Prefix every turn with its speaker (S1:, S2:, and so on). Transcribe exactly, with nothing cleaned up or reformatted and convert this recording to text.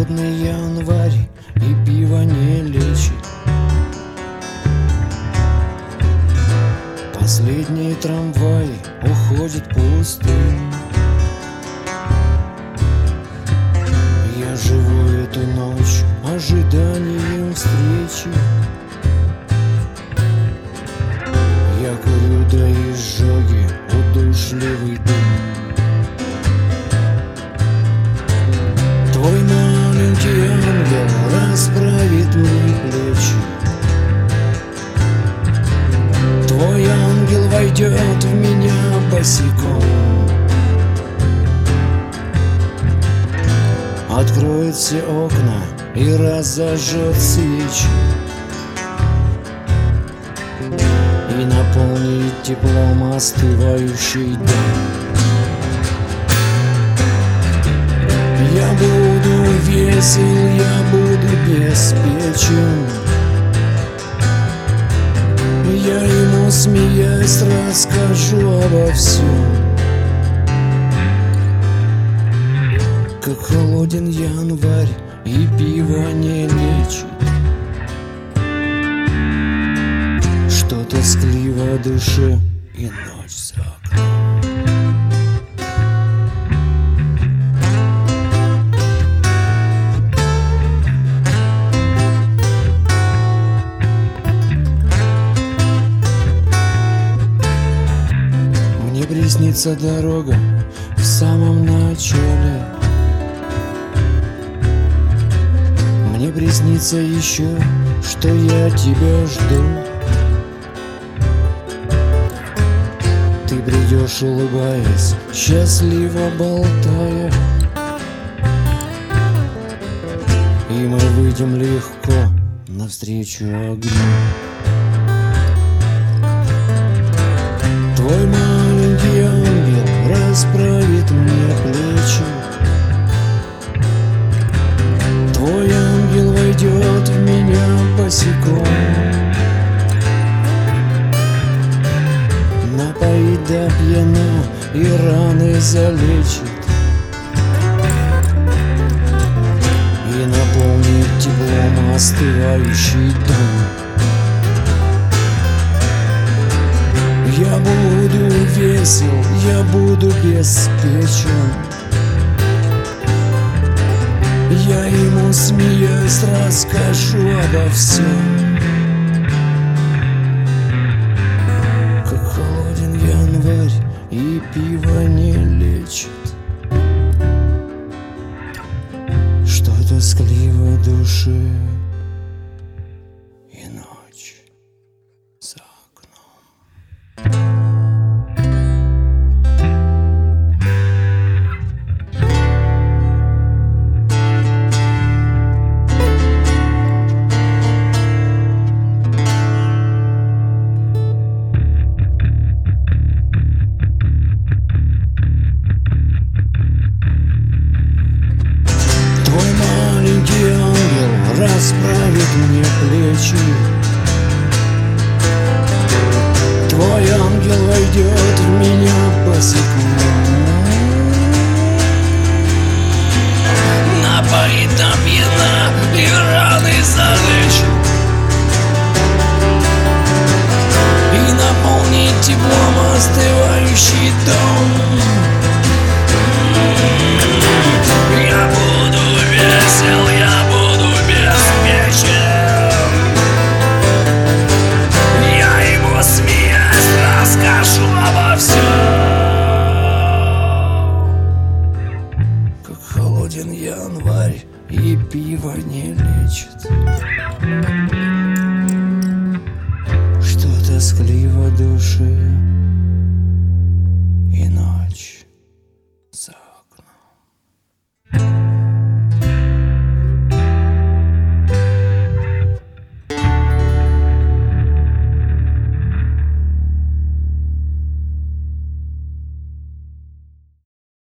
S1: холодный январь, и пиво не лечит. Последний трамвай уходит пустым. Я живу эту ночь ожиданием встречи. Я курю до изжоги удушливый дым. Твой маленький ангел расправит мне плечи. Твой ангел войдет в меня босиком, откроет все окна и разожжет свечи, и наполнит теплом остывающий дом. Я буду весел, я буду беспечен. Я ему, смеясь, расскажу обо всем. Как холоден январь, и пиво не лечит. Что тоскливо душе, и ночь за окном. Мне приснится дорога в самом начале. Мне приснится еще, что я тебя жду. Ты придешь, улыбаясь, счастливо болтая, и мы выйдем легко навстречу огню. Твой маленький ангел расправит мне плечи. Твой ангел войдет в меня босиком, напоит до пьяна и раны залечит, и наполнит теплом остывающий дом. Я буду весел, я буду беспечен. Я ему, смеясь, расскажу обо всем. Как холоден январь, и пиво не лечит. Что тоскливо душе, и ночь за окном. Расправит мне плечи. Твой ангел войдет в меня босиком, напоит до пьяна и раны залечит, и наполнит теплом остывающий дом. Я буду весел, я буду беспечен. Я ему, смеясь, расскажу обо всем. Как холоден январь, и пиво не лечит. Что тоскливо душе,